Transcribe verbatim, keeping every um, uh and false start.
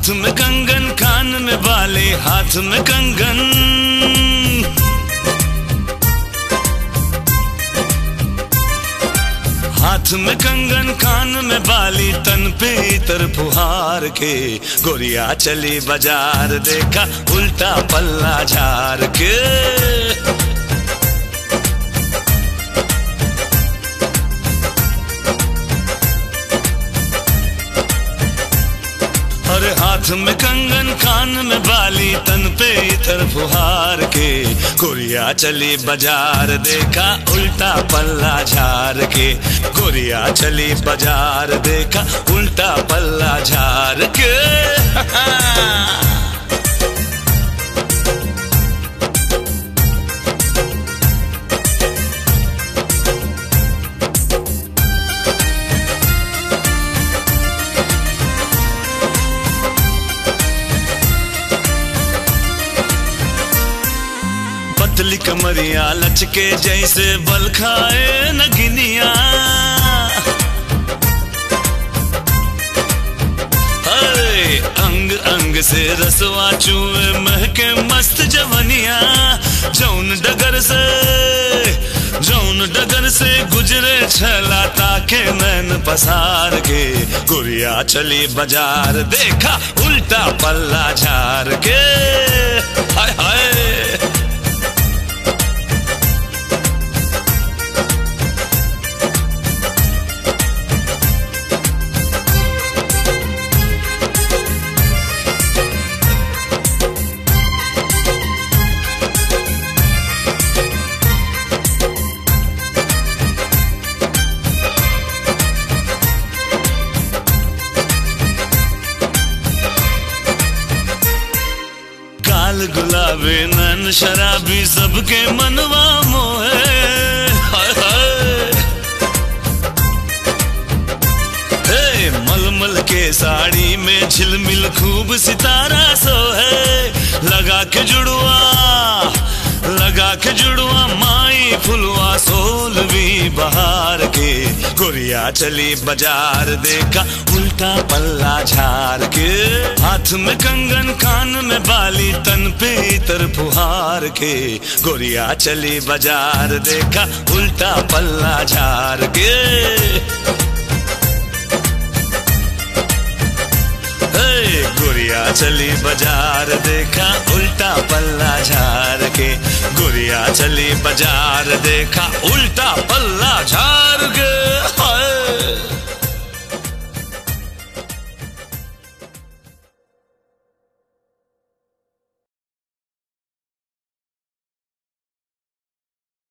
हाथ में कंगन, कान में बाली, हाथ में कंगन, हाथ में कंगन, कान में बाली, तन पे इतर फुहार के। गोरिया चली बाजार, देखा उल्टा पल्ला झार के। अरे हाथ में कंगन, कान में बाली, तन पे इतर फुहार के। गोरिया चली बाजार, देखा उल्टा पल्ला झार के। गोरिया चली बाजार, देखा उल्टा पल्ला झार के। पतली कमरिया लचके जैसे बल खाए नगिनिया। अरे अंग अंग से रसवा चूए महके मस्त जवनिया। जौन डगर से जौन डगर से गुजरे छला ताके नैन पसार के। गुरिया चली बाजार, देखा उल्टा पल्ला झार के। हाय हाय गुलाबी नैन शराबी, सबके मनवा मोहे। हाय हाय हे मलमल के साड़ी में झिलमिल खूब सितारा सोहे। लगा के जुड़वा लगा के जुड़वा माई फुलवा, सोलवी बहार के। गोरिया चली बाजार, देखा उल्टा पल्ला झार के। हाथ में कंगन, कान में बाली, तन पे इतर फुहार के। गोरिया चली बाजार, देखा उल्टा पल्ला झार के। गुरिया चली बाजार, देखा उल्टा पल्ला झार के। गुरिया चली बाजार, देखा उल्टा पल्ला झार के।